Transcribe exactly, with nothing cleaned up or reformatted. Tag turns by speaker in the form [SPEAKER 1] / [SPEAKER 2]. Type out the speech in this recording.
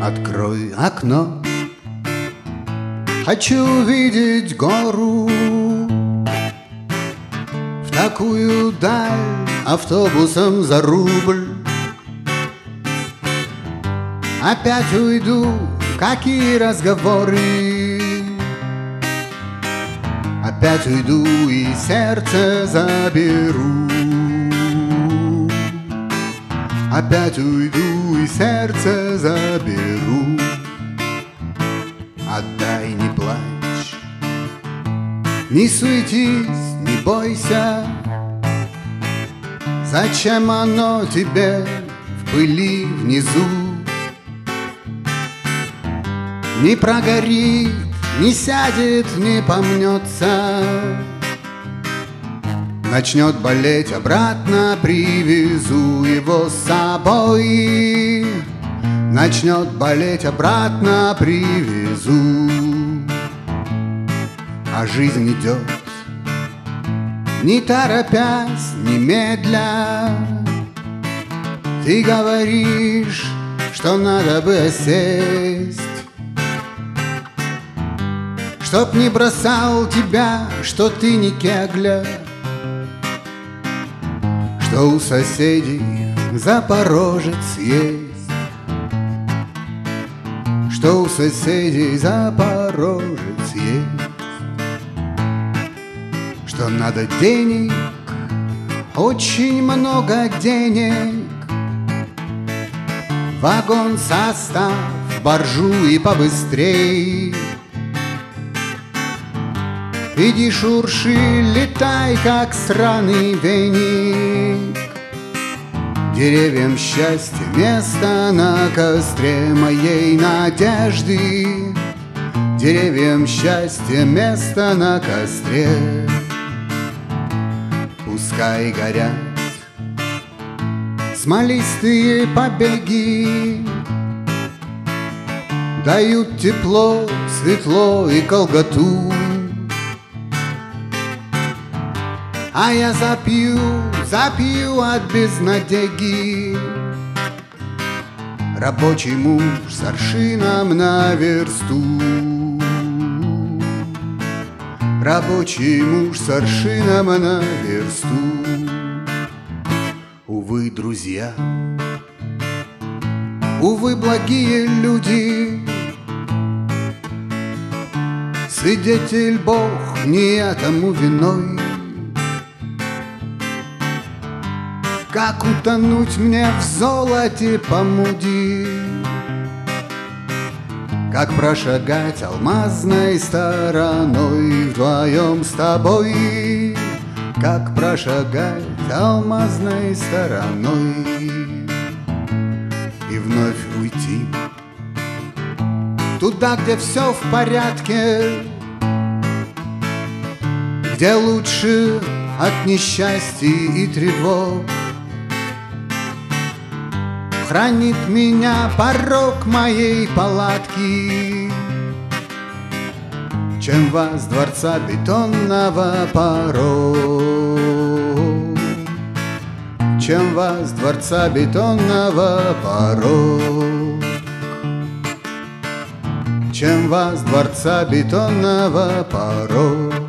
[SPEAKER 1] Открой окно, хочу увидеть гору. В такую даль автобусом за рубль. Опять уйду, какие разговоры. Опять уйду и сердце заберу. Опять уйду и сердце заберу. Отдай, не плачь, не суетись, не бойся. Зачем оно тебе в пыли внизу? Не прогорит, не сядет, не помнется. Начнет болеть, обратно привезу его с собой. Начнет болеть, обратно привезу. А жизнь идет, не торопясь, немедля. Ты говоришь, что надо бы сесть, чтоб не бросал тебя, что ты не кегля, что у соседей запорожец есть, что у соседей запорожец есть, что надо денег, очень много денег, вагон, состав, боржу и побыстрей. Иди шурши, летай, как сраный веник. Деревьям счастья место на костре моей надежды. Деревьям счастья место на костре. Пускай горят смолистые побеги, дают тепло, светло и колготу. А я запью, запью от безнадеги. Рабочий муж с аршином на версту. Рабочий муж с аршином на версту. Увы, друзья, увы, благие люди, свидетель Бог не этому виной. Как утонуть мне в золоте помуди? Как прошагать алмазной стороной вдвоем с тобой? Как прошагать алмазной стороной и вновь уйти туда, где все в порядке, где лучше от несчастья и тревог. Хранит меня порог моей палатки, чем вас дворца бетонного порог, чем вас дворца бетонного порог, чем вас дворца бетонного порог.